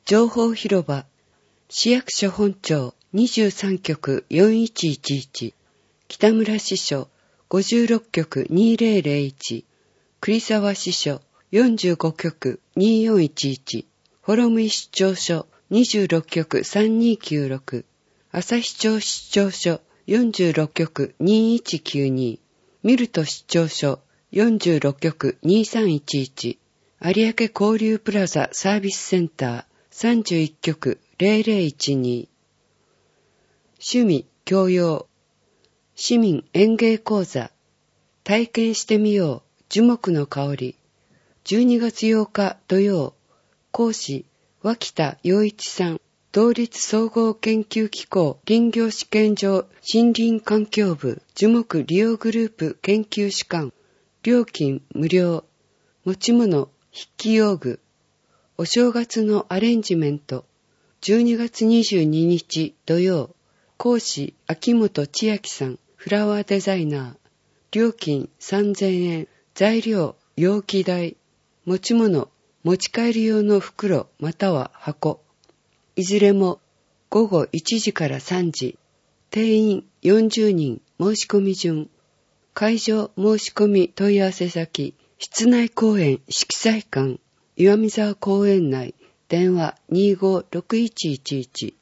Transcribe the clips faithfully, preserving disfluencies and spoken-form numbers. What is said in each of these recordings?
情報広場、市役所本庁にじゅうさん局よんいちいちいち、北村支所ごじゅうろっ局にせんいち、栗沢支所よんじゅうご局にせんよんじゅういち、幌向市長所にじゅうろっ局さんにきゅうろく、旭町市長所よんじゅうろっ局にせんいちきゅうに、ミルト市長所よんじゅうろっ局にせんさんいちいち、有明交流プラザサービスセンターさんじゅういち局ぜろぜろいちに、趣味教養、市民園芸講座、体験してみよう樹木の香り、じゅうにがつようか土曜、講師脇田洋一さん、同立総合研究機構林業試験場森林環境部樹木利用グループ研究主幹、料金無料、持ち物筆記用具、お正月のアレンジメント、じゅうにがつにじゅうににち土曜、講師秋元千秋さん、フラワーデザイナー、料金さんぜんえん、材料容器代、持ち物持ち帰り用の袋または箱、いずれもごごいちじからさんじ、定員よんじゅうにん申し込み順、会場申し込み問い合わせ先、室内公園色彩館、岩見沢公園内、電話にごろくいちいちいち。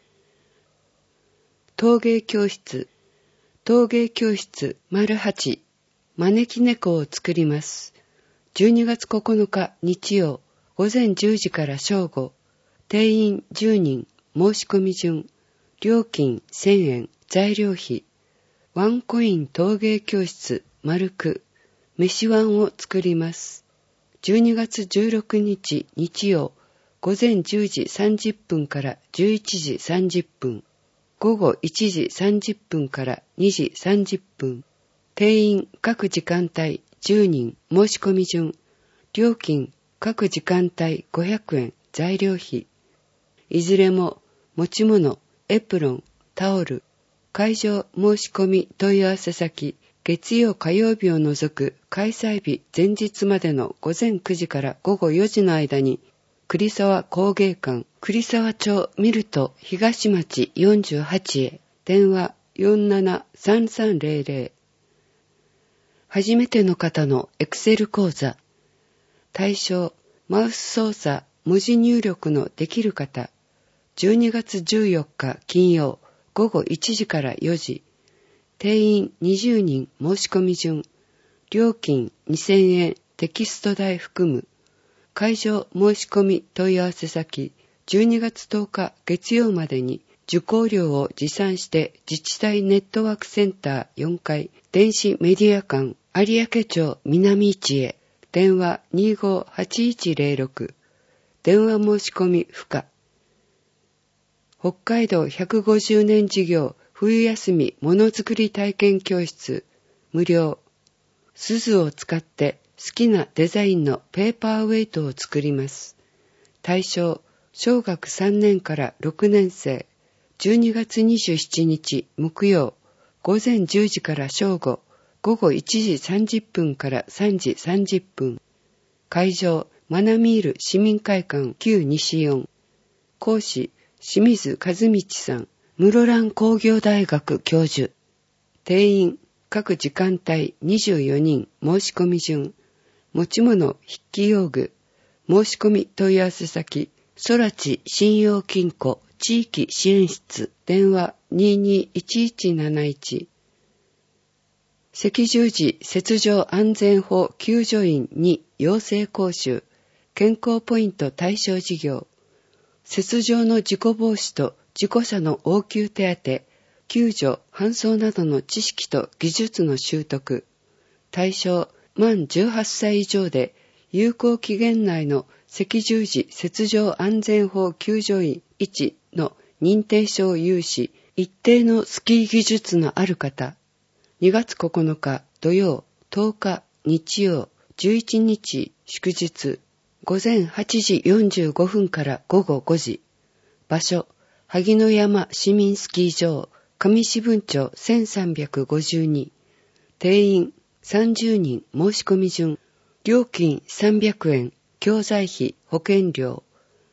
陶芸教室、陶芸教室 はち、招き猫を作ります。じゅうにがつここのか日曜、午前じゅうじから正午、定員じゅうにん、申し込み順、料金せんえん、材料費、ワンコイン陶芸教室丸く、飯ワンを作ります。じゅうにがつじゅうろくにち日曜、午前じゅうじさんじゅっぷんからじゅういちじさんじゅっぷん、午後いちじさんじゅっぷんからにじさんじゅっぷん、定員各時間帯じゅうにん、申し込み順、料金各時間帯ごひゃくえん、材料費、いずれも持ち物、エプロン、タオル、会場申し込み問い合わせ先、月曜火曜日を除く開催日前日までの午前くじから午後よじの間に、栗沢工芸館、栗沢町ミルト東町よんじゅうはちへ、電話よんななさんさんぜろぜろ。初めての方のエクセル講座。対象、マウス操作、文字入力のできる方。じゅうにがつじゅうよっか金曜、午後いちじからよじ。定員にじゅうにん申し込み順。料金にせんえん、テキスト代含む。会場申し込み問い合わせ先、じゅうにがつとおか月曜までに受講料を持参して自治体ネットワークセンターよんかい電子メディア館有明町南市へ、電話にごはちいちぜろろく、電話申し込み不可。北海道ひゃくごじゅうねん事業冬休みものづくり体験教室無料。錫を使って好きなデザインのペーパーウェイトを作ります。対象、小学さんねんからろくねん生、じゅうにがつにじゅうしちにち木曜、午前じゅうじから正午、午後いちじさんじゅっぷんからさんじさんじゅっぷん。会場、マナミール市民会館旧西よん。講師、清水和道さん、室蘭工業大学教授。定員、各時間帯にじゅうよにん申し込み順。持ち物筆記用具、申し込み問い合わせ先、空知信用金庫地域支援室、電話ににいちいちなないち。赤十字雪上安全法救助員に養成講習、健康ポイント対象事業、雪上の事故防止と事故車の応急手当、救助、搬送などの知識と技術の習得、対象、満じゅうはっさい以上で有効期限内の赤十字雪上安全法救助員いちの認定証を有し、一定のスキー技術のある方。にがつここのか土曜、とおか日曜、じゅういちにち祝日、午前はちじよんじゅうごふんから午後ごじ。場所、萩野山市民スキー場、上士分町せんさんびゃくごじゅうに。定員さんじゅうにん申し込み順。料金さんびゃくえん、教材費、保険料。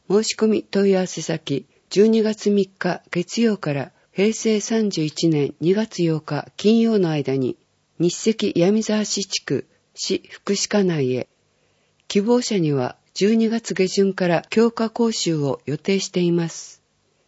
申し込み問い合わせ先、じゅうにがつみっか月曜からへいせいさんじゅういちねんにがつようか金曜の間に、日赤闇沢市地区市福祉課内へ。希望者にはじゅうにがつげじゅんから強化講習を予定しています。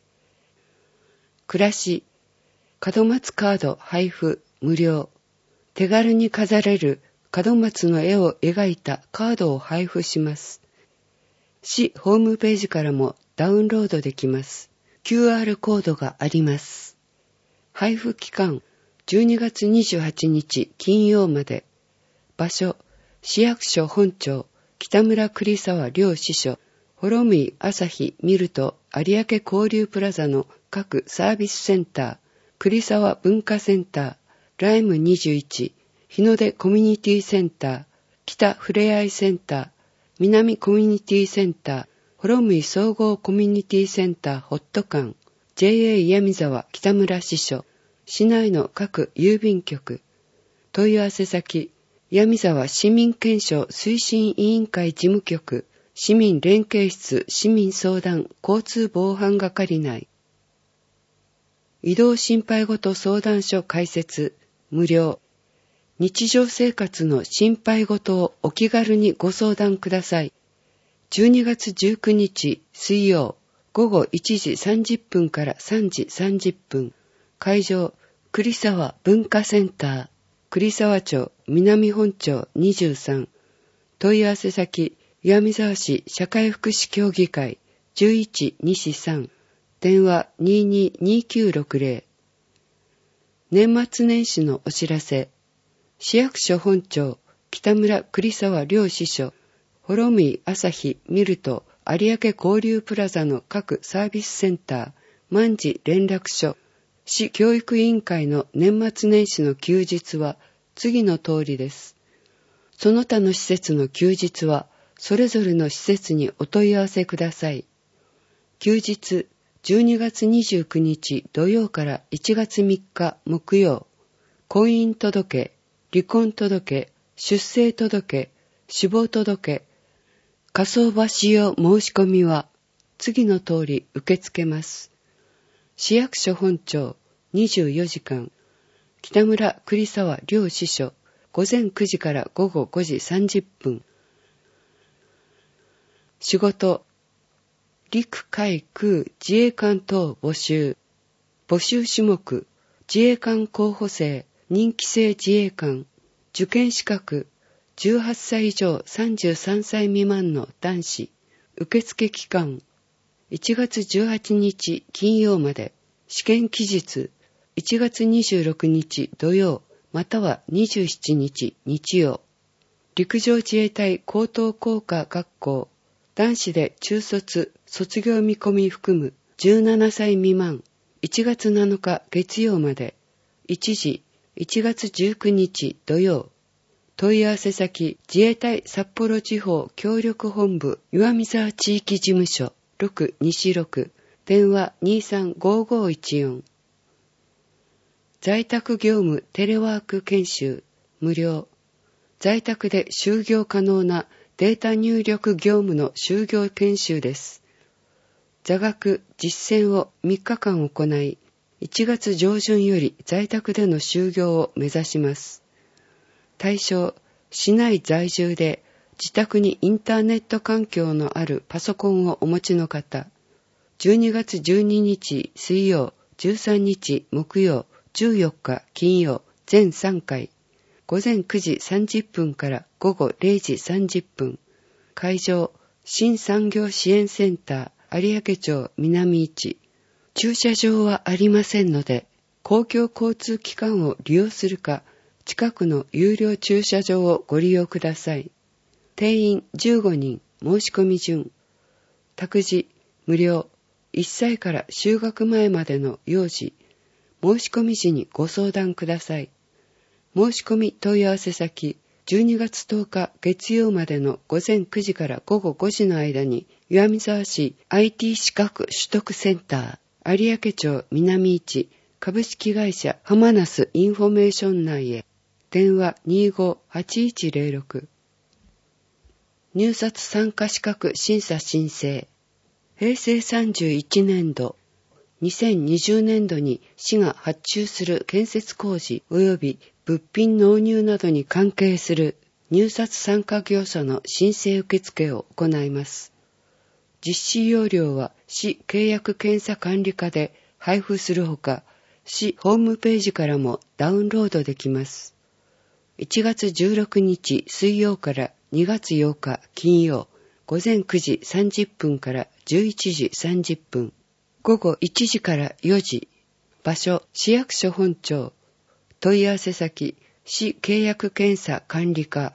暮らし、門松カード配布無料。手軽に飾れる門松の絵を描いたカードを配布します。市ホームページからもダウンロードできます。キューアール コードがあります。配布期間、じゅうにがつにじゅうはちにち金曜まで。場所、市役所本庁、北村栗沢両支所、幌見朝日ミルト有明交流プラザの各サービスセンター、栗沢文化センター、ライムにじゅういち、日の出コミュニティセンター、北ふれあいセンター、南コミュニティセンター、幌見総合コミュニティセンターホット館、ジェイエー 岩見沢北村支所、市内の各郵便局、問い合わせ先、岩見沢市民憲章推進委員会事務局、市民連携室市民相談交通防犯係内。移動心配事相談所開設、無料。日常生活の心配事をお気軽にご相談ください。じゅうにがつじゅうくにち水曜、ごごいちじさんじゅっぷんからさんじさんじゅっぷん。会場、栗沢文化センター、栗沢町南本町にじゅうさん。問い合わせ先、岩見沢市社会福祉協議会じゅういちにしさん。電話 にーにーにーきゅうろくぜろ。年末年始のお知らせ。市役所本庁、北村栗沢両支所、幌見朝日ミルト有明交流プラザの各サービスセンター、万事連絡所、市教育委員会の年末年始の休日は次の通りです。その他の施設の休日はそれぞれの施設にお問い合わせください。休日、じゅうにがつにじゅうくにち土曜からいちがつみっか木曜、婚姻届、離婚届、出生届、死亡届、火葬場使用申し込みは次の通り受け付けます。市役所本庁にじゅうよじかん、北村栗沢両支所ごぜんくじからごごごじさんじゅっぷん。仕事、陸海空自衛官等募集。募集種目、自衛官候補生、任期制自衛官、受験資格、じゅうはっさい以上さんじゅうさんさい未満の男子。受付期間、いちがつじゅうはちにち金曜まで。試験期日、いちがつにじゅうろくにち土曜、またはにじゅうしちにち日曜。陸上自衛隊高等工科学校、男子で中卒、卒業見込み含むじゅうななさい未満、いちがつなのか月曜まで。一時、いちがつじゅうくにち土曜。問い合わせ先、自衛隊札幌地方協力本部岩見沢地域事務所ろくにしろく、電話 にーさんごーごーいちよん。在宅業務テレワーク研修無料。在宅で就業可能なデータ入力業務の就業研修です。座学実践をみっかかん行い、いちがつじょうじゅんより在宅での就業を目指します。対象、市内在住で自宅にインターネット環境のあるパソコンをお持ちの方。じゅうにがつじゅうににち水曜、じゅうさんにち木曜、じゅうよっか金曜、全さんかい。ごぜんくじさんじゅっぷんからごごれいじさんじゅっぷん。会場、新産業支援センター有明町南一。駐車場はありませんので、公共交通機関を利用するか、近くの有料駐車場をご利用ください。定員じゅうごにん、申し込み順。託児、無料。いっさいから就学前までの幼児。申し込み時にご相談ください。申し込み問い合わせ先、じゅうにがつとおか月曜までのごぜんくじからごごごじの間に、岩見沢市 アイティー 資格取得センター、有明町南一株式会社浜那須インフォメーション内へ。電話 にーごーはちいちぜろろく。入札参加資格審査申請。 へいせいさんじゅういちねんど、にせんにじゅうねんどに市が発注する建設工事及び物品納入などに関係する入札参加業者の申請受付を行います。実施要領は市契約検査管理課で配布するほか、市ホームページからもダウンロードできます。いちがつじゅうろくにち水曜からにがつようか金曜、ごぜんくじさんじゅっぷんからじゅういちじさんじゅっぷん、ごごいちじからよじ、場所市役所本庁、問い合わせ先市契約検査管理課。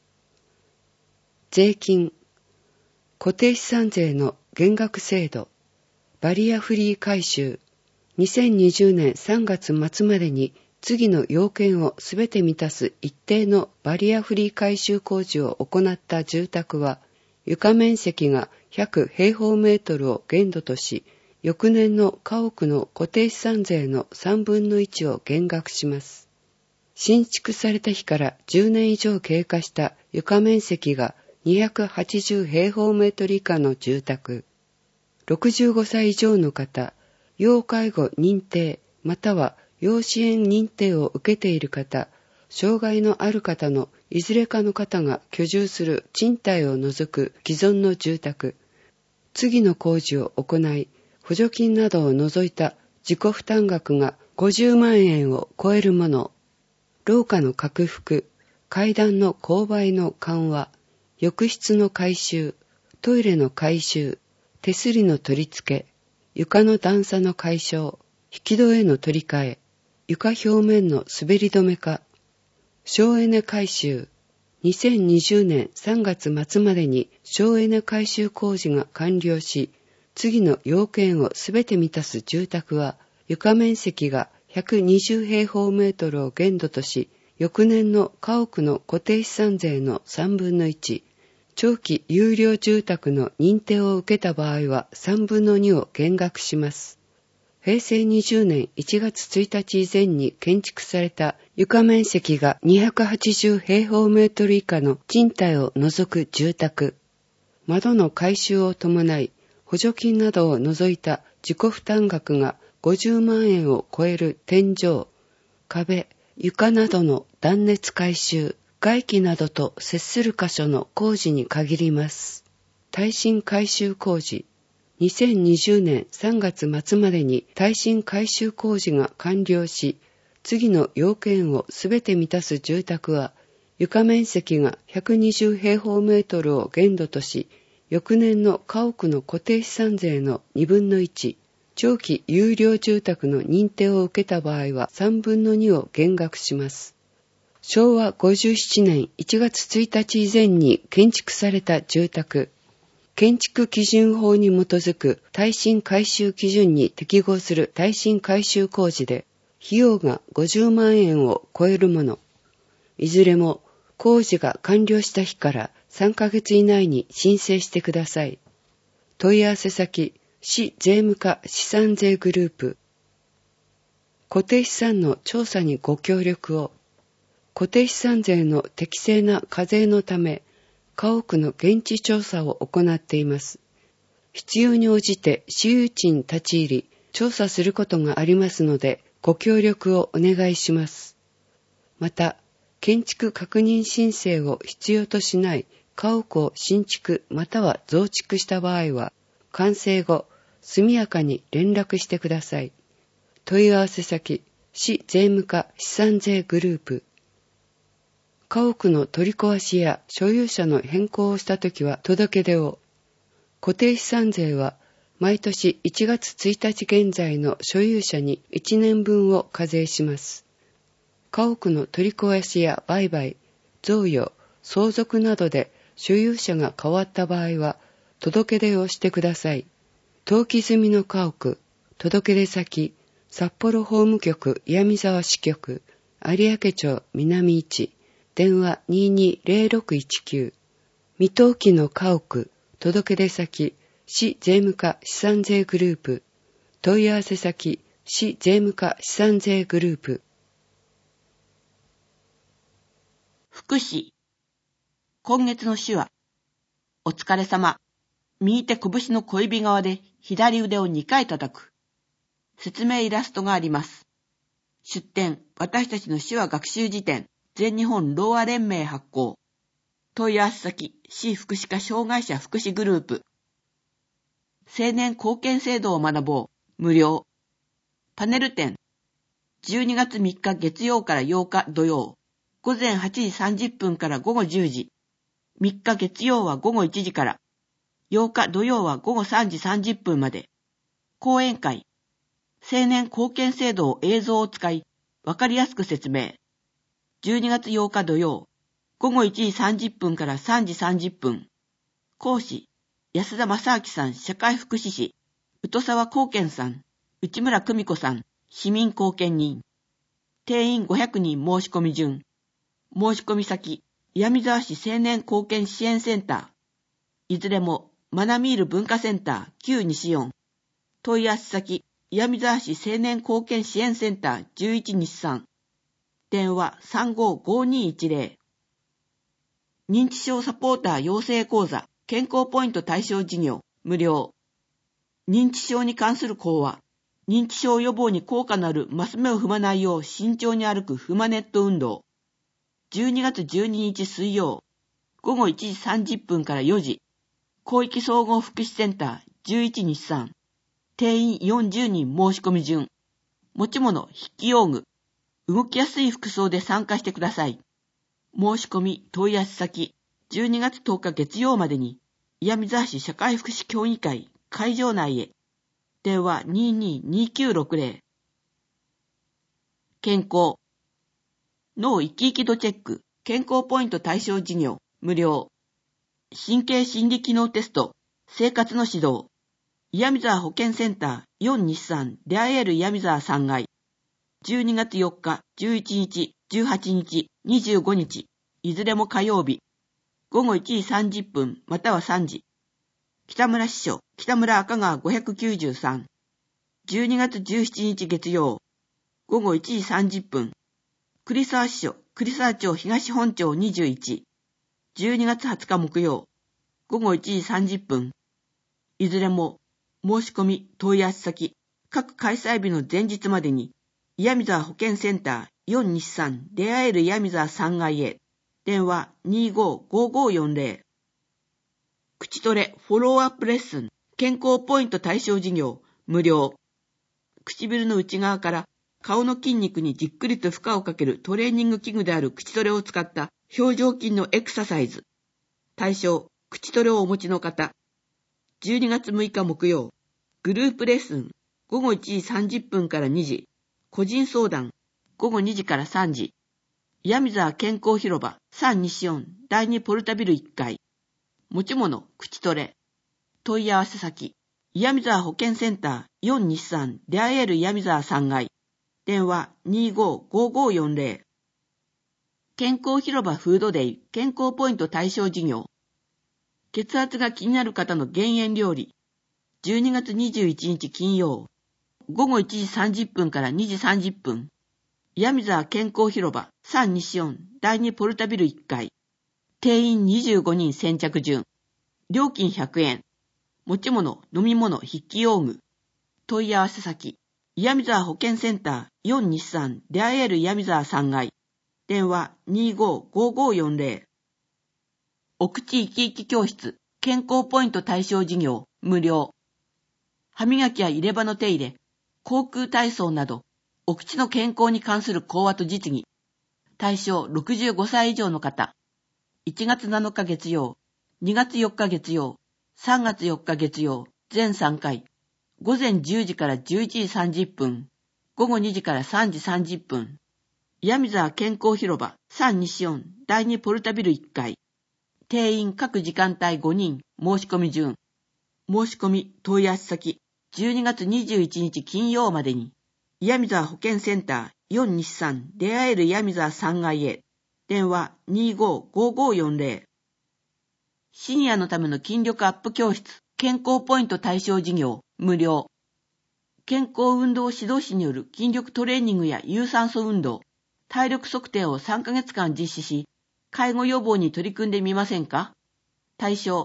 税金、固定資産税の減額制度、バリアフリー改修、にせんにじゅうねんさんがつまつまでに次の要件をすべて満たす一定のバリアフリー改修工事を行った住宅は、床面積がひゃくへいほうメートルを限度とし、翌年の家屋の固定資産税のさんぶんのいちを減額します。新築された日からじゅうねん以上経過した床面積がにひゃくはちじゅうへいほうメートル以下の住宅、ろくじゅうごさい以上の方、要介護認定または要支援認定を受けている方、障害のある方のいずれかの方が居住する賃貸を除く既存の住宅、次の工事を行い、補助金などを除いた自己負担額がごじゅうまんえんを超えるもの、廊下の拡幅、階段の勾配の緩和、浴室の改修、トイレの改修、手すりの取り付け、床の段差の解消、引き戸への取り替え、床表面の滑り止め化、省エネ改修、にせんにじゅうねんさんがつまつまでに省エネ改修工事が完了し、次の要件をすべて満たす住宅は、床面積がひゃくにじゅうへいほうメートルを限度とし、翌年の家屋の固定資産税のさんぶんのいち、長期有料住宅の認定を受けた場合はさんぶんのにを減額します。へいせいにじゅうねんいちがつついたち以前に建築された床面積がにひゃくはちじゅうへいほうメートル以下の賃貸を除く住宅、窓の改修を伴い補助金などを除いた自己負担額がごじゅうまんえんを超える天井、壁、床などの断熱改修、外気などと接する箇所の工事に限ります。耐震改修工事、にせんにじゅうねんさんがつまつまでに耐震改修工事が完了し、次の要件をすべて満たす住宅は、床面積がひゃくにじゅうへいほうメートルを限度とし、翌年の家屋の固定資産税のにぶんのいち、長期有料住宅の認定を受けた場合はさんぶんのにを減額します。しょうわごじゅうななねんいちがつついたち以前に建築された住宅、建築基準法に基づく耐震改修基準に適合する耐震改修工事で、費用がごじゅうまんえんを超えるもの、いずれも工事が完了した日からさんかげつ以内に申請してください。問い合わせ先、市税務課資産税グループ。固定資産の調査にご協力を。固定資産税の適正な課税のため、家屋の現地調査を行っています。必要に応じて私有地に立ち入り、調査することがありますので、ご協力をお願いします。また、建築確認申請を必要としない家屋を新築または増築した場合は、完成後、速やかに連絡してください。問い合わせ先、市税務課資産税グループ。家屋の取り壊しや所有者の変更をしたときは届け出を。固定資産税は毎年いちがつついたち現在の所有者にいちねんぶんを課税します。家屋の取り壊しや売買、贈与、相続などで所有者が変わった場合は届け出をしてください。登記済みの家屋、届け出先、札幌法務局岩見沢支局、有明町南一、電話 にーにーぜろろくいちきゅう。未登記の家屋、届け出先、市税務課資産税グループ。問い合わせ先、市税務課資産税グループ。 福祉。今月の詩は、お疲れ様。 右手拳の小指側で左腕をにかい叩く。説明イラストがあります。出典、私たちの手話学習辞典、全日本ろうあ連盟発行。問い合わせ先、市福祉課障害者福祉グループ。青年貢献制度を学ぼう、無料。パネル展。じゅうにがつみっか月曜からようか土曜。午前はちじさんじゅっぷんから午後じゅうじ。みっか月曜は午後いちじから。ようか土曜は午後さんじさんじゅっぷんまで。講演会。青年貢献制度を映像を使い、わかりやすく説明。じゅうにがつようか土曜。午後いちじさんじゅっぷんからさんじさんじゅっぷん。講師。安田正明さん、社会福祉士。宇土沢貢献さん。内村久美子さん、市民貢献人。定員ごひゃくにん申し込み順。申し込み先、岩見沢市青年貢献支援センター。いずれも、マナミール文化センター旧西四。問い合わせ先、岩見沢市青年貢献支援センターじゅういち日産。電話 さんごごにいちゼロ。認知症サポーター養成講座、健康ポイント対象事業、無料。認知症に関する講話。認知症予防に効果のあるマス目を踏まないよう慎重に歩く踏まネット運動。じゅうにがつじゅうににち水曜。午後いちじさんじゅっぷんからよじ。広域総合福祉センターじゅういち日産。定員よんじゅうにん申し込み順。持ち物、筆記用具。動きやすい服装で参加してください。申し込み、問い合わせ先、じゅうにがつとおか月曜までに、岩見沢市社会福祉協議会、会場内へ。電話 ににーにきゅうろくゼロ。健康。脳生き生き度チェック、健康ポイント対象事業、無料。神経心理機能テスト、生活の指導。岩見沢保健センターよん日産出会える岩見沢さんがい。じゅうにがつよっか、じゅういちにち、じゅうはちにち、にじゅうごにち、いずれも火曜日。午後いちじさんじゅっぷんまたはさんじ。北村支所、北村赤川ごひゃくきゅうじゅうさん。じゅうにがつじゅうしちにち月曜。午後いちじさんじゅっぷん。栗沢支所、栗沢町東本町にじゅういち。じゅうにがつはつか木曜。午後いちじさんじゅっぷん。いずれも、申し込み、問い合わせ先、各開催日の前日までに、岩見沢保健センターよん日産出会える岩見沢さんがいへ。電話 にごごごよんゼロ。口トレフォローアップレッスン健康ポイント対象事業無料。唇の内側から顔の筋肉にじっくりと負荷をかけるトレーニング器具である口トレを使った表情筋のエクササイズ。対象、口トレをお持ちの方。じゅうにがつむいか木曜。グループレッスン午後いちじさんじゅっぷんからにじ。個人相談午後にじからさんじ。岩見沢健康広場さん西四だいにポルタビルいっかい。持ち物、口トレ。問い合わせ先、岩見沢保健センターよん日産出会える岩見沢さんがい。電話 にごごごよんゼロ。健康広場フードデイ健康ポイント対象事業。血圧が気になる方の減塩料理。じゅうにがつにじゅういちにち金曜。午後いちじさんじゅっぷんからにじさんじゅっぷん。岩見沢健康広場さん西四だいにポルタビルいっかい。定員にじゅうごにん先着順。料金ひゃくえん。持ち物、飲み物、筆記用具。問い合わせ先、岩見沢保健センターよん日産出会える岩見沢さんがい。電話 にごごごよんゼロ。お口生き生き教室健康ポイント対象事業無料。歯磨きや入れ歯の手入れ、口腔体操など、お口の健康に関する講話と実技。対象ろくじゅうごさい以上の方。いちがつなのか月曜、にがつよっか月曜、さんがつよっか月曜、全さんかい。午前じゅうじからじゅういちじさんじゅっぷん、午後にじからさんじさんじゅっぷん。岩見沢健康広場さん西四だいにポルタビルいっかい。定員各時間帯ごにん、申し込み順。申し込み、問い合わせ先、じゅうにがつにじゅういちにち金曜までに、岩見沢保健センターよん日産出会える岩見沢さんがいへ。電話 にごごごよんゼロ。シニアのための筋力アップ教室、健康ポイント対象事業、無料。健康運動指導士による筋力トレーニングや有酸素運動、体力測定をさんかげつかん実施し、介護予防に取り組んでみませんか？対象、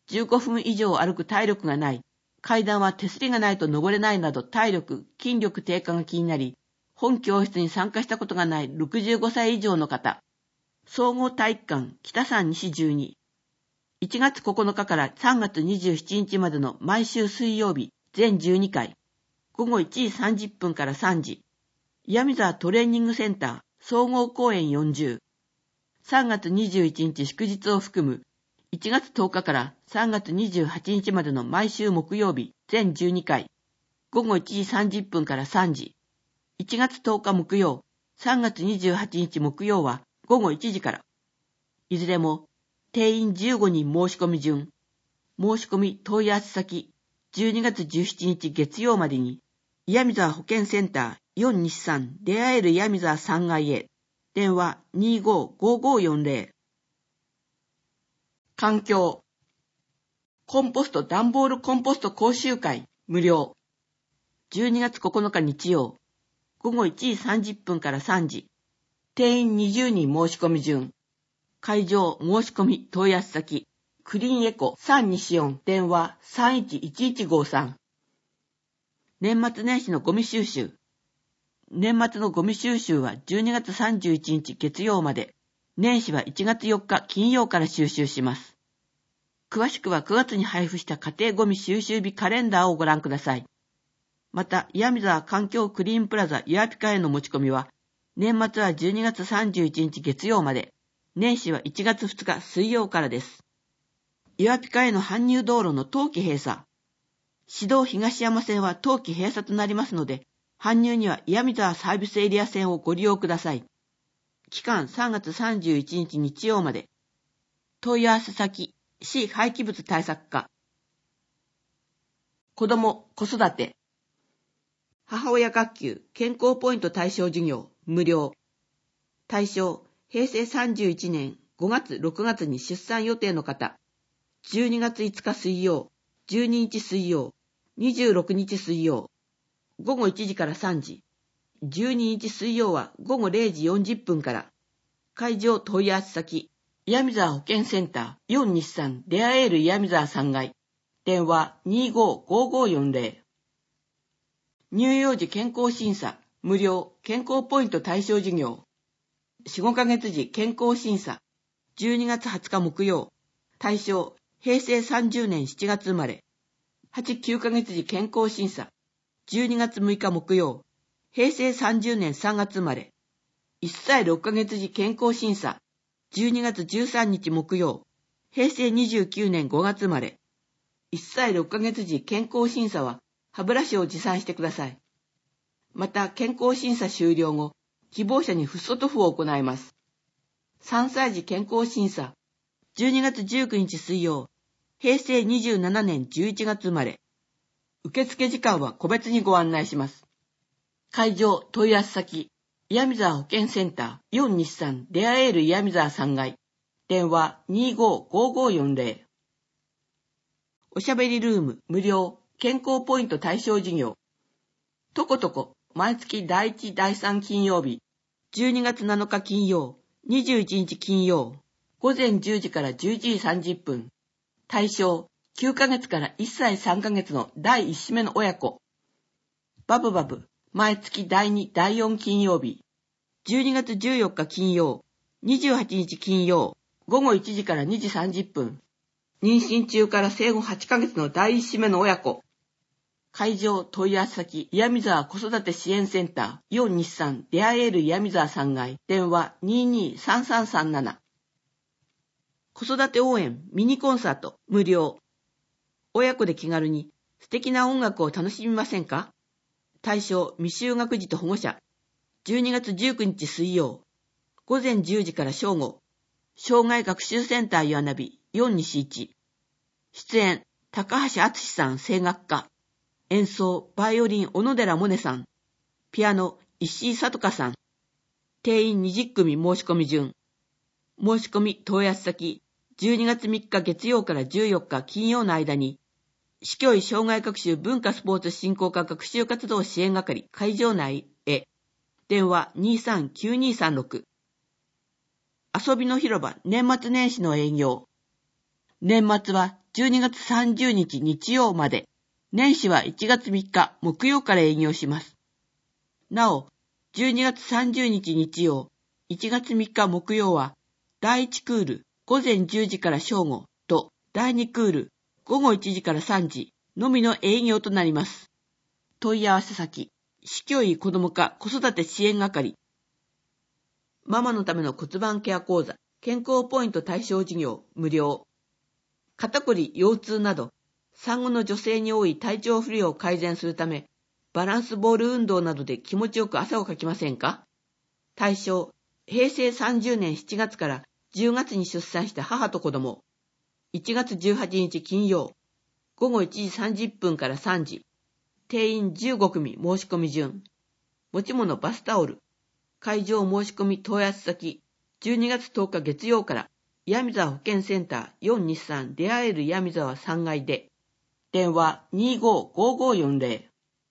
じゅうごふん以上歩く体力がない、階段は手すりがないと登れないなど体力、筋力低下が気になり、本教室に参加したことがないろくじゅうごさい以上の方、総合体育館北三西じゅうに、いちがつここのかからさんがつにじゅうしちにちまでの毎週水曜日全じゅうにかい、ごごいちじさんじゅっぷんからさんじ、岩見沢トレーニングセンター総合公園よんじゅう、さんがつにじゅういちにち祝日を含むいちがつとおかからさんがつにじゅうはちにちまでの毎週木曜日全じゅうにかい、ごごいちじさんじゅっぷんからさんじ、いちがつとおか木曜、さんがつにじゅうはちにち木曜はごごいちじから。いずれも定員じゅうごにん申し込み順。申し込み問い合わせ先じゅうにがつじゅうしちにち月曜までに、岩見沢保健センターよんにさん出会える岩見沢さんがいへ。電話 にーごーごーごーよんぜろ。環境。コンポスト段ボールコンポスト講習会無料。じゅうにがつここのか日曜。ごごいちじさんじゅっぷんからさんじ。定員にじゅうにん申し込み順。会場申し込み問い合わせ先。クリーンエコさんにしよん電話さんいちいちいちごさん。年末年始のゴミ収集。年末のゴミ収集はじゅうにがつさんじゅういちにち月曜まで。年始はいちがつよっか金曜から収集します。詳しくはくがつに配布した家庭ゴミ収集日カレンダーをご覧ください。また、岩見沢環境クリーンプラザ岩ピカへの持ち込みは、年末はじゅうにがつさんじゅういちにち月曜まで、年始はいちがつふつか水曜からです。岩ピカへの搬入道路の冬季閉鎖。市道東山線は冬季閉鎖となりますので、搬入には岩見沢サービスエリア線をご利用ください。期間さんがつさんじゅういちにち日曜まで。問い合わせ先、市廃棄物対策課。子ども・子育て。母親学級健康ポイント対象授業無料。対象、へいせいさんじゅういちねんごがつろくがつに出産予定の方。じゅうにがついつか水曜、じゅうににち水曜、にじゅうろくにち水曜。ごごいちじからさんじ。じゅうににち水曜はごごれいじよんじゅっぷんから。会場問い合わせ先、岩見沢保健センターよんにさん出会える岩見沢さんがい。電話 にーごーごーごーよんぜろ。乳幼児健康審査、無料健康ポイント対象授業。よん、ごかげつ時健康審査。じゅうにがつはつか木曜。対象、へいせいさんじゅうねんしちがつ生まれ。はち、きゅうかげつ時健康審査。じゅうにがつむいか木曜。へいせいさんじゅうねんさんがつ生まれ。いっさいろっかげつ時健康審査。じゅうにがつじゅうさんにち木曜。へいせいにじゅうきゅうねんごがつ生まれ。いっさいろっかげつ時健康審査は歯ブラシを持参してください。また健康審査終了後、希望者にフッ素塗布を行います。さんさい児健康審査。じゅうにがつじゅうくにち水曜。へいせいにじゅうななねんじゅういちがつ生まれ。受付時間は個別にご案内します。会場問い合わせ先、岩見沢保健センターよんにさん出会える岩見沢さんがい。電話 にーごーごーごーよんぜろ。おしゃべりルーム無料健康ポイント対象授業。とことこ毎月だいいちだいさん金曜日。じゅうにがつなのか金曜、にじゅういちにち金曜。ごぜんじゅうじからじゅういちじさんじゅっぷん。対象、きゅうかげつからいっさいさんかげつのだいいっ子目の親子。バブバブ、毎月だいに、だいよん金曜日。じゅうにがつじゅうよっか金曜、にじゅうはちにち金曜、ごごいちじからにじさんじゅっぷん。妊娠中から生後はちかげつのだいいっ子目の親子。会場問い合わせ先、岩見沢子育て支援センターよんにさん出会える岩見沢さんがい。電話 にーにーさんさんさんなな。子育て応援ミニコンサート無料。親子で気軽に素敵な音楽を楽しみませんか？対象未就学児と保護者。じゅうにがつじゅうくにち水曜。ごぜんじゅうじから正午。障害学習センター岩ナビよんにしいち。出演高橋敦さん声楽家。演奏バイオリン小野寺萌音さん。ピアノ石井里香さん。定員にじゅっくみ申し込み順。申し込み問い合わせ先。じゅうにがつみっか月曜からじゅうよっか金曜の間に、市教委障害学習文化スポーツ振興課学習活動支援係会場内へ。電話 にーさんきゅうにーさんろく。遊びの広場年末年始の営業。 年末はじゅうにがつさんじゅうにち日曜まで、年始はいちがつみっか木曜から営業します。なお、じゅうにがつさんじゅうにち日曜、いちがつみっか木曜は、だいいちクール午前じゅうじから正午とだいにクール午後いちじからさんじのみの営業となります。問い合わせ先、市教委子ども課子育て支援係。ママのための骨盤ケア講座、健康ポイント対象事業無料。肩こり、腰痛など、産後の女性に多い体調不良を改善するため、バランスボール運動などで気持ちよく汗をかきませんか？対象、へいせいさんじゅうねんしちがつからじゅうがつに出産した母と子供。いちがつじゅうはちにち金曜、ごごいちじさんじゅっぷんからさんじ。定員じゅうごくみ申し込み順。持ち物バスタオル。会場申し込み問い合わせ先、じゅうにがつとおか月曜から、岩見沢保健センターよんにさん出会える岩見沢さんがいで。電話 にーごーごーごーよんぜろ。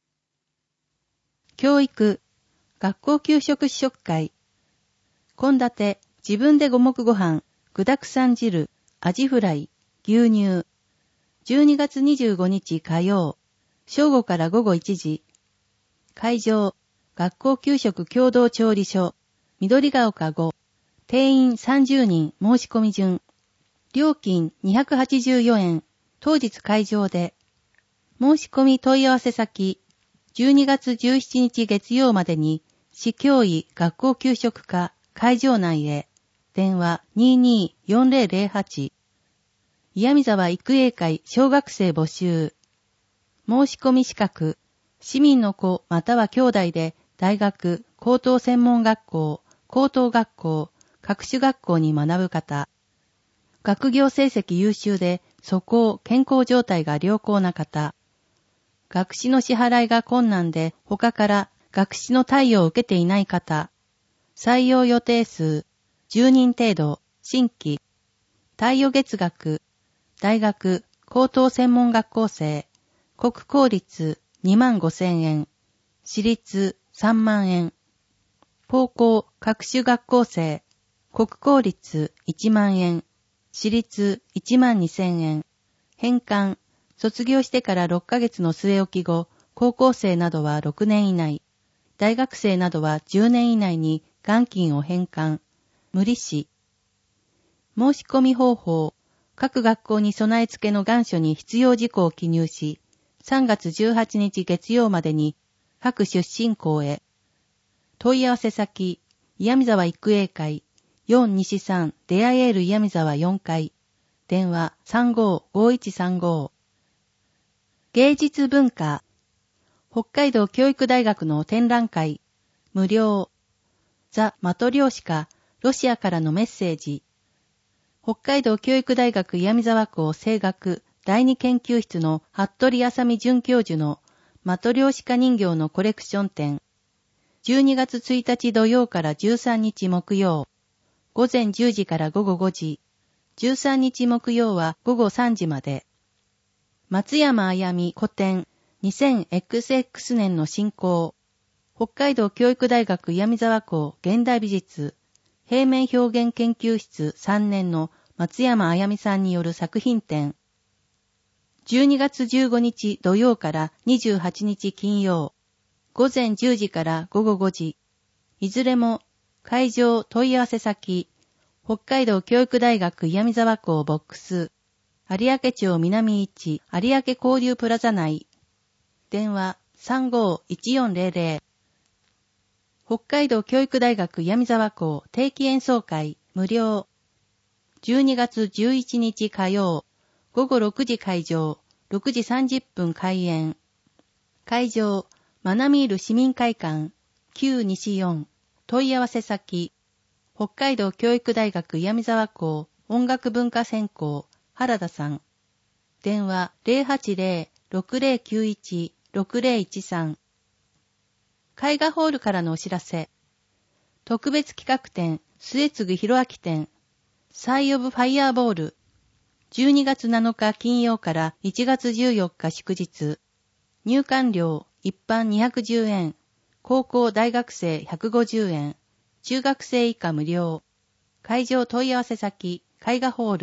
教育、学校給食試食会。献立、自分で五目ご飯、具沢山汁、アジフライ、牛乳。じゅうにがつにじゅうごにち火曜、正午から午後いちじ。会場、学校給食共同調理所、緑が丘ご。定員さんじゅうにん申し込み順。料金にひゃくはちじゅうよえん。当日会場で。申し込み問い合わせ先、じゅうにがつじゅうしちにち月曜までに、市教委学校給食課会場内へ。電話 にーにーよんぜろぜろはち。岩見沢育英会小学生募集。申し込み資格、市民の子または兄弟で大学、高等専門学校、高等学校、各種学校に学ぶ方。学業成績優秀で素行、健康状態が良好な方。学資の支払いが困難で他から学資の貸与を受けていない方。採用予定数、じゅうにん程度、新規。貸与月額、大学、高等専門学校生、国公立にまんごせんえん、私立さんまんえん。高校、各種学校生、国公立いちまんえん、私立いちまんにせんえん。返還、卒業してからろっかげつの据え置き後、高校生などはろくねん以内、大学生などはじゅうねん以内に元金を返還、無利子。申し込み方法、各学校に備え付けの願書に必要事項を記入し、さんがつじゅうはちにち月曜までに各出身校へ。問い合わせ先、岩見沢育英会、よんにしさん出会える岩見沢よんかい。電話 さんごーごーいちさんご。芸術文化。北海道教育大学の展覧会。無料。ザ・マトリョーシカ、ロシアからのメッセージ。北海道教育大学岩見沢校声楽第二研究室の服部麻美准教授のマトリョーシカ人形のコレクション展。じゅうにがつついたち土曜からじゅうさんにち木曜。午前じゅうじから午後ごじ。じゅうさんにち木曜は午後さんじまで。松山あやみ個展 にせんエックスエックス 年の進行。北海道教育大学岩見沢校現代美術平面表現研究室さんねんの松山あやみさんによる作品展。じゅうにがつじゅうごにち土曜からにじゅうはちにち金曜。午前じゅうじから午後ごじ。いずれも会場問い合わせ先、北海道教育大学岩見沢校ボックス、有明町南いち有明交流プラザ内。電話 さんごーいちよんぜろぜろ。北海道教育大学岩見沢校定期演奏会無料。じゅうにがつじゅういちにち火曜、午後ろくじ会場、ろくじさんじゅっぷん開演。会場、マナミール市民会館、きゅうにしよん。問い合わせ先、北海道教育大学岩見沢校音楽文化専攻、原田さん。電話 ゼロはちゼロ ろくゼロきゅういち ろくゼロいちさん。絵画ホールからのお知らせ。特別企画展、末次博明展、サイ・オブ・ファイアーボール。じゅうにがつなのか金曜からいちがつじゅうよっか祝日。入館料、一般にひゃくじゅうえん、高校大学生ひゃくごじゅうえん、中学生以下無料。会場問い合わせ先、絵画ホール。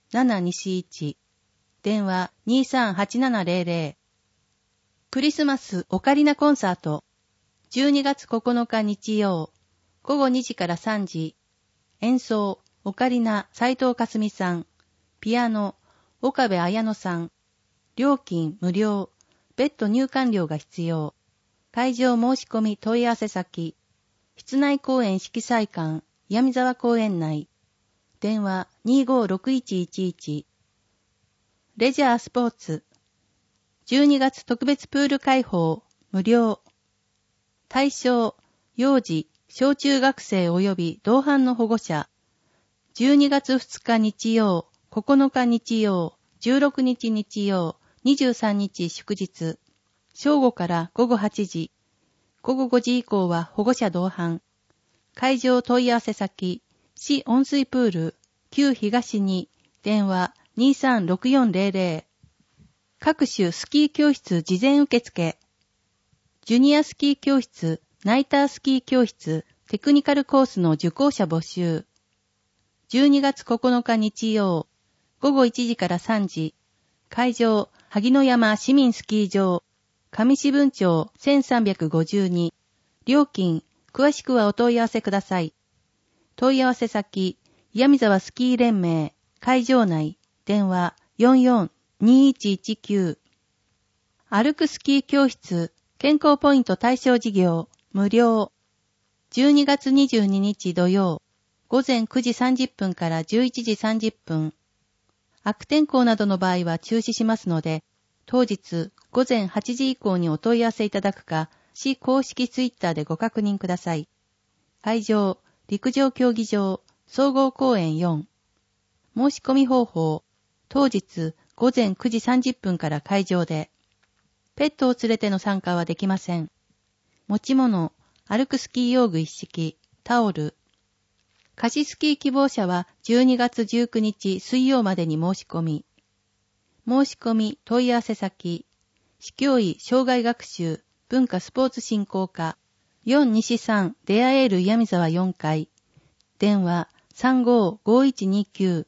ななにしいち、電話 にさんはちななゼロゼロ。クリスマスオカリナコンサート、じゅうにがつここのか日曜、ごごにじからさんじ、演奏、オカリナ斉藤かすみさん、ピアノ、岡部彩乃さん、料金無料、別途入館料が必要。会場申し込み問い合わせ先、室内公演色彩館、闇沢公園内、電話 にごろくいちいちいち。レジャースポーツ、じゅうにがつ特別プール開放、無料。対象、幼児、小中学生及び同伴の保護者。じゅうにがつふつか日曜、ここのか日曜、じゅうろくにち日曜、にじゅうさんにち祝日。正午からごごはちじ。ごごごじ以降は保護者同伴。会場問い合わせ先、市温水プール、旧東に、電話 にさんろくよんゼロゼロ。各種スキー教室事前受付。ジュニアスキー教室、ナイタースキー教室、テクニカルコースの受講者募集。じゅうにがつここのか日曜、ごごいちじからさんじ。会場、萩野山市民スキー場、上志分町せんさんびゃくごじゅうに。料金、詳しくはお問い合わせください。問い合わせ先、闇沢スキー連盟、会場内、電話 よんよんにいちいちきゅう。歩くスキー教室、健康ポイント対象事業、無料。じゅうにがつにじゅうににち土曜、午前くじさんじゅっぷんからじゅういちじさんじゅっぷん。悪天候などの場合は中止しますので、当日午前はちじ以降にお問い合わせいただくか、市公式ツイッターでご確認ください。会場、陸上競技場、総合公園よん。申し込み方法、当日午前くじさんじゅっぷんから会場で、ペットを連れての参加はできません。持ち物、歩くスキー用具一式、タオル。貸しスキー希望者はじゅうにがつじゅうくにち水曜までに申し込み。申し込み問い合わせ先、市教委障害学習文化スポーツ振興課よん西さん出会える闇沢よんかい、電話 さんごごいちにきゅ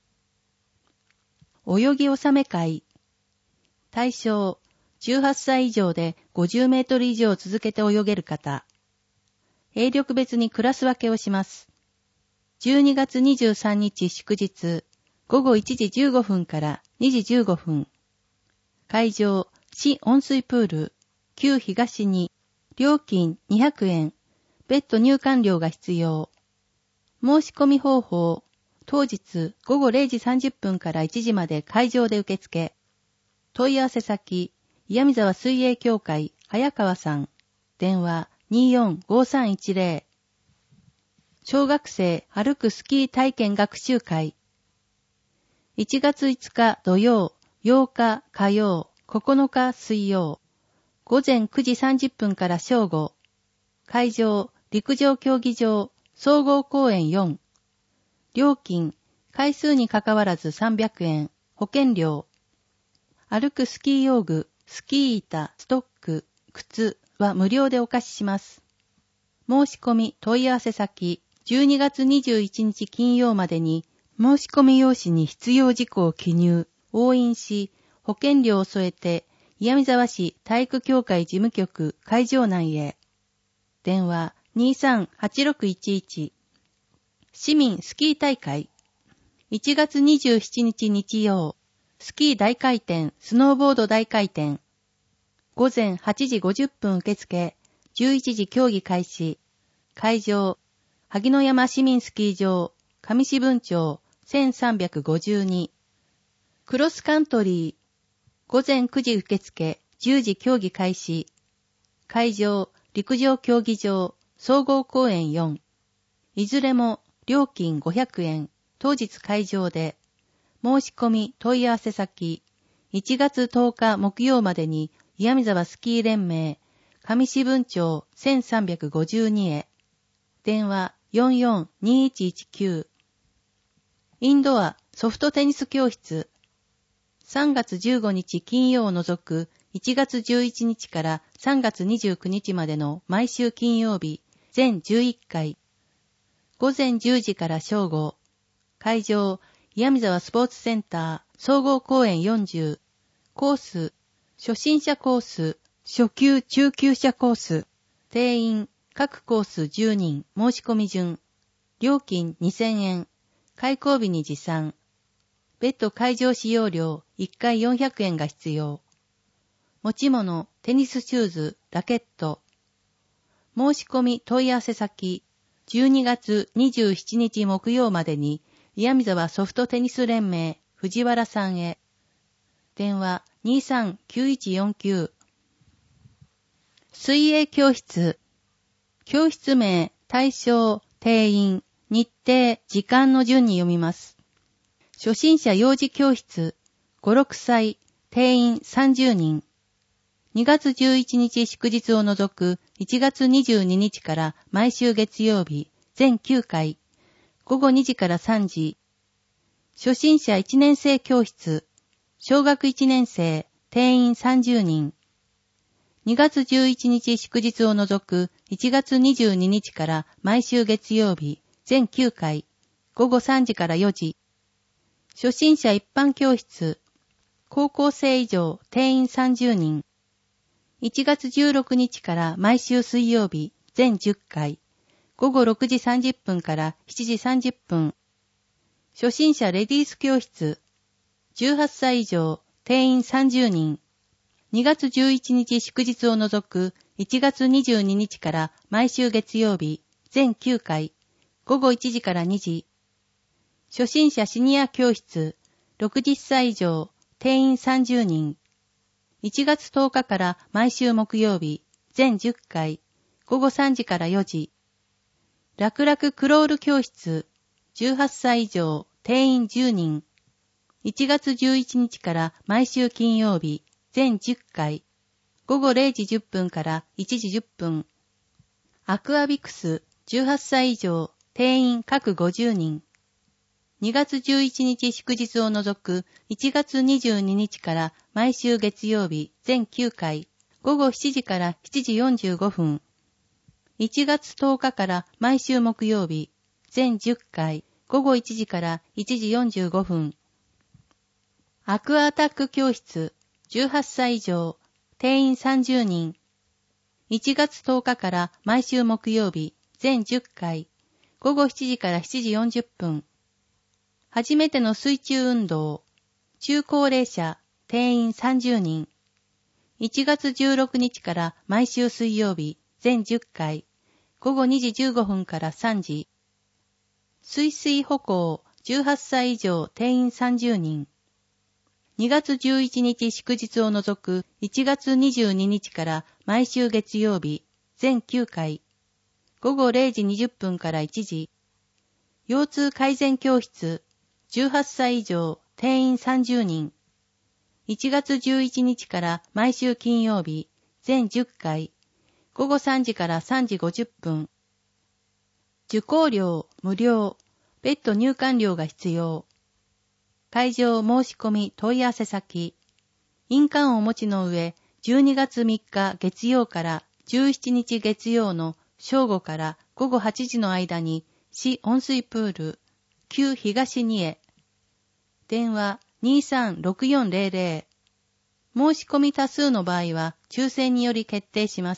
う。泳ぎ納め会。対象、じゅうはっさい以上でごじゅうメートル以上続けて泳げる方。泳力別にクラス分けをします。じゅうにがつにじゅうさんにち祝日、ごごいちじじゅうごふんからにじじゅうごふん。会場、市温水プール、旧東に、料金にひゃくえん、別途入館料が必要。申し込み方法、当日ごごれいじさんじゅっぷんからいちじまで会場で受付。問い合わせ先、岩見沢水泳協会早川さん、電話 によんごさんいちゼロ。小学生歩くスキー体験学習会。いちがついつか土曜、ようか火曜、ここのか水曜。午前くじさんじゅっぷんから正午。会場、陸上競技場、総合公園よん。料金、回数にかかわらずさんびゃくえん、保険料。歩くスキー用具、スキー板、ストック、靴は無料でお貸しします。申し込み問い合わせ先、じゅうにがつにじゅういちにち金曜までに、申し込み用紙に必要事項を記入、押印し、保険料を添えて、岩見沢市体育協会事務局会場内へ。電話 にさんはちろくいちいち。市民スキー大会。いちがつにじゅうしちにち日曜。スキー大回転、スノーボード大回転。午前はちじごじゅっぷん受付、じゅういちじ競技開始。会場、萩野山市民スキー場、上志分町せんさんびゃくごじゅうに。クロスカントリー。午前くじ受付、じゅうじ競技開始。会場、陸上競技場、総合公園よん。いずれも料金ごひゃくえん、当日会場で。申し込み問い合わせ先、いちがつとおか木曜までに岩見沢スキー連盟、上志分町せんさんびゃくごじゅうにへ。電話 よんよんにいちいちきゅう。インドアソフトテニス教室。さんがつじゅうごにち金曜を除くいちがつじゅういちにちからさんがつにじゅうくにちまでの毎週金曜日、全じゅういっかい。午前じゅうじから正午。会場、 岩見沢スポーツセンター総合公園よんじゅう、コース、初心者コース、初級中級者コース、定員、各コースじゅうにん、申し込み順、料金にせんえん、開講日に持参、別途会場使用料いっかいよんひゃくえんが必要。持ち物、テニスシューズ、ラケット。申し込み問い合わせ先、じゅうにがつにじゅうしちにち木曜までに、岩見沢ソフトテニス連盟、藤原さんへ。電話 にさんきゅういちよんきゅう。水泳教室。教室名、対象、定員、日程、時間の順に読みます。初心者幼児教室、ご、ろくさい、定員さんじゅうにん。にがつじゅういちにち祝日を除くいちがつにじゅうににちから毎週月曜日、全きゅうかい、ごごにじからさんじ。初心者いちねん生教室、小学いちねん生、定員さんじゅうにん。にがつじゅういちにち祝日を除くいちがつにじゅうににちから毎週月曜日、全きゅうかい、ごごさんじからよじ。初心者一般教室、高校生以上、定員さんじゅうにん。いちがつじゅうろくにちから毎週水曜日、全じゅっかい、ごごろくじさんじゅっぷんからしちじさんじゅっぷん。初心者レディース教室、じゅうはっさい以上、定員さんじゅうにん。にがつじゅういちにち祝日を除くいちがつにじゅうににちから毎週月曜日、全きゅうかい、ごごいちじからにじ。初心者シニア教室、ろくじゅっさい以上、定員さんじゅうにん。いちがつとおかから毎週木曜日、全じゅっかい、ごごさんじからよじ。楽々クロール教室、じゅうはっさい以上、定員じゅうにん。いちがつじゅういちにちから毎週金曜日、全じゅっかい、ごごれいじじゅっぷんからいちじじゅっぷん。アクアビクス、じゅうはっさい以上、定員各ごじゅうにん。にがつじゅういちにち祝日を除くいちがつにじゅうににちから毎週月曜日全きゅうかい、ごごしちじからしちじよんじゅうごふん。いちがつとおかから毎週木曜日全じゅっかい、ごごいちじからいちじよんじゅうごふん。アクアタック教室、じゅうはっさい以上、定員さんじゅうにん。いちがつとおかから毎週木曜日全じゅっかい、ごごしちじからしちじよんじゅっぷん。初めての水中運動、中高齢者、定員さんじゅうにん。いちがつじゅうろくにちから毎週水曜日、全じゅっかい、ごごにじじゅうごふんからさんじ。水水歩行、じゅうはっさい以上、定員さんじゅうにん。にがつじゅういちにち祝日を除くいちがつにじゅうににちから毎週月曜日、全きゅうかい、ごごれいじにじゅっぷんからいちじ。腰痛改善教室、じゅうはっさい以上、定員さんじゅうにん。いちがつじゅういちにちから毎週金曜日、全じゅっかい、ごごさんじからさんじごじゅっぷん。受講料無料、別途入館料が必要。会場申し込み問い合わせ先。印鑑をお持ちの上、じゅうにがつみっか月曜からじゅうしちにち月曜の正午からごごはちじの間に、市温水プール、旧東にへ。電話 にさんろくよんぜろぜろ。申し込み多数の場合は抽選により決定します。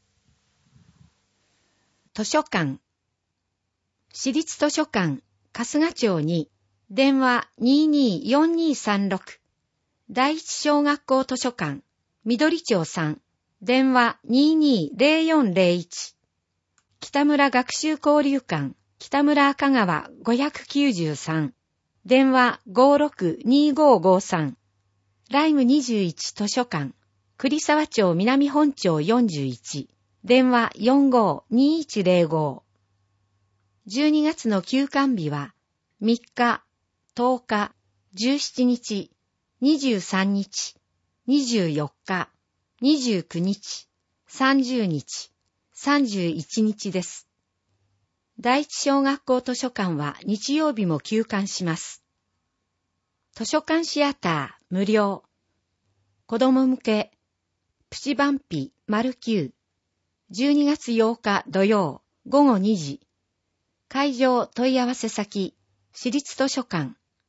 図書館。市立図書館、春日町に、電話 にーにーよんにーさんろく。第一小学校図書館、緑町さん、電話 にーにーぜろよんぜろいち。北村学習交流館、北村赤川ごひゃくきゅうじゅうさん、電話 ごーろくにーごーごーさん。ライムにじゅういち図書館、栗沢町南本町よんじゅういち、電話 よんごーにーいちぜろごー。じゅうにがつの休館日は、みっか、とおか、じゅうしちにち、にじゅうさんにち、にじゅうよっか、にじゅうくにち、さんじゅうにち、さんじゅういちにちです。第一小学校図書館は日曜日も休館します。図書館シアター無料。子供向け、プチバンピ丸きゅう。じゅうにがつようか土曜ごごにじ。会場問い合わせ先、市立図書館、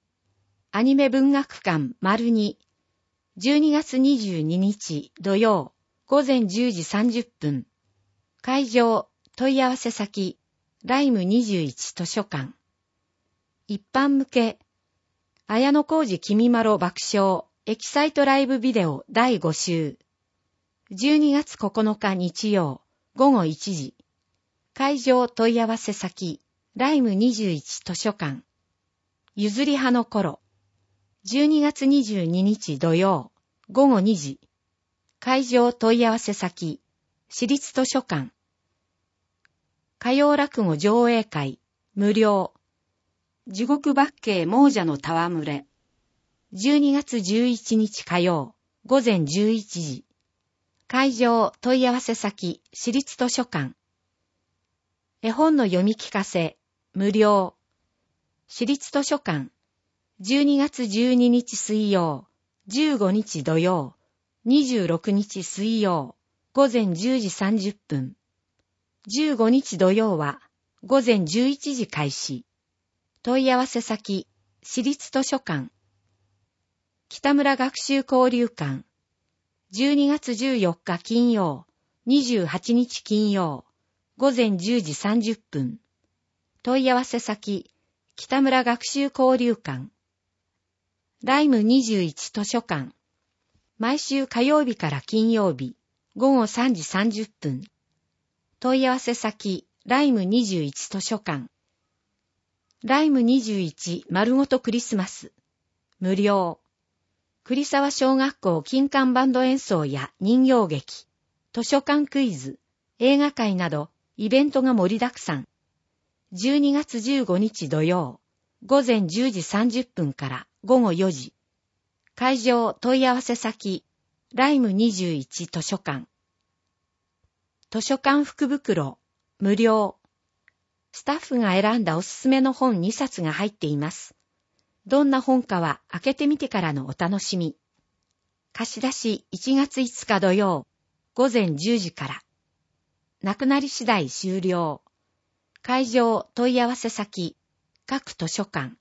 アニメ文学館丸に、じゅうにがつにじゅうににち土曜午前じゅうじさんじゅっぷん。会場、問い合わせ先、ライムにじゅういち図書館。一般向け、綾野浩二君まろ爆笑エキサイトライブビデオだいご週。じゅうにがつここのか日曜午後いちじ。会場問い合わせ先、ライムにじゅういち図書館。ゆずり派の頃。じゅうにがつにじゅうににち土曜午後にじ。会場問い合わせ先、私立図書館。歌謡落語上映会、無料。地獄八景亡者の戯れ。じゅうにがつじゅういちにち火曜、午前じゅういちじ。会場問い合わせ先、私立図書館。絵本の読み聞かせ、無料。私立図書館。じゅうにがつじゅうににち水曜、じゅうごにち土曜、にじゅうろくにち水曜、午前じゅうじさんじゅっぷん。じゅうごにち土曜は、午前じゅういちじ開始。問い合わせ先、私立図書館。北村学習交流館。じゅうにがつじゅうよっか金曜、にじゅうはちにち金曜、午前じゅうじさんじゅっぷん。問い合わせ先、北村学習交流館。ライムにじゅういち図書館。毎週火曜日から金曜日、午後さんじさんじゅっぷん。問い合わせ先、ライムにじゅういち図書館。ライムにじゅういち丸ごとクリスマス。無料。栗沢小学校金管バンド演奏や人形劇、図書館クイズ、映画会などイベントが盛りだくさん。じゅうにがつじゅうごにち土曜、午前じゅうじさんじゅっぷんから午後よじ。会場問い合わせ先、ライムにじゅういち図書館。図書館福袋、無料。スタッフが選んだおすすめの本にさつが入っています。どんな本かは開けてみてからのお楽しみ。貸し出しいちがついつか土曜、午前じゅうじから。なくなり次第終了。会場問い合わせ先、各図書館。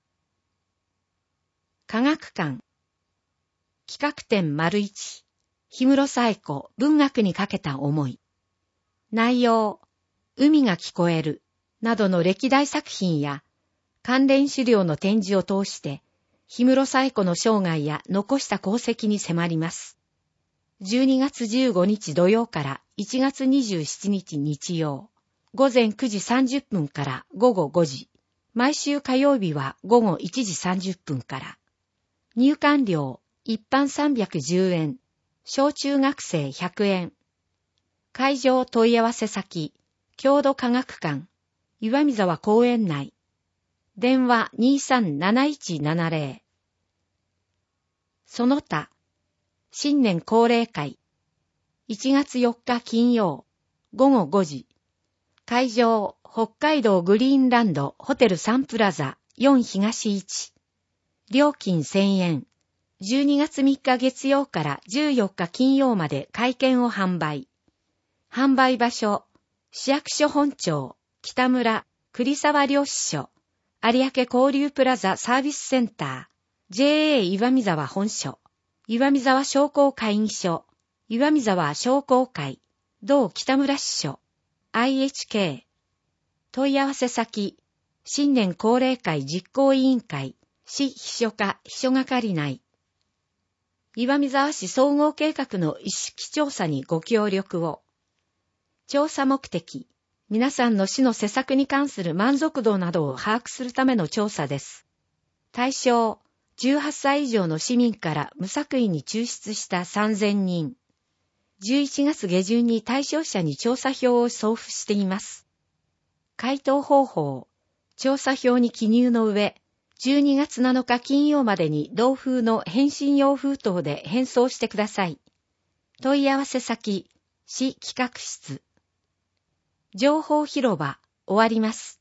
科学館。企画展丸一、氷室冴子文学にかけた思い。内容、海が聞こえる、などの歴代作品や、関連資料の展示を通して、氷室冴子の生涯や残した功績に迫ります。じゅうにがつじゅうごにち土曜からいちがつにじゅうしちにち日曜、午前くじさんじゅっぷんから午後ごじ、毎週火曜日は午後いちじさんじゅっぷんから。入館料、一般さんびゃくじゅうえん、小中学生ひゃくえん。会場問い合わせ先、郷土科学館、岩見沢公園内。電話 にさんなないちななぜろ。その他、新年恒例会。いちがつよっか金曜、午後ごじ。会場、北海道グリーンランドホテルサンプラザよん東いち。料金せんえん。じゅうにがつみっか月曜からじゅうよっか金曜まで会券を販売。販売場所、市役所本庁、北村、栗沢領支所、有明交流プラザサービスセンター、ジェーエー 岩見沢本所、岩見沢商工会議所、岩見沢商工会、同北村支所、アイエイチケー。問い合わせ先、新年恒例会実行委員会、市秘書課秘書係内。岩見沢市総合計画の意識調査にご協力を。調査目的、皆さんの市の施策に関する満足度などを把握するための調査です。対象、じゅうはっさい以上の市民から無作為に抽出したさんぜんにん。じゅういちがつ下旬に対象者に調査票を送付しています。回答方法、調査票に記入の上、じゅうにがつなのか金曜までに同封の返信用封筒で返送してください。問い合わせ先、市企画室。情報広場、終わります。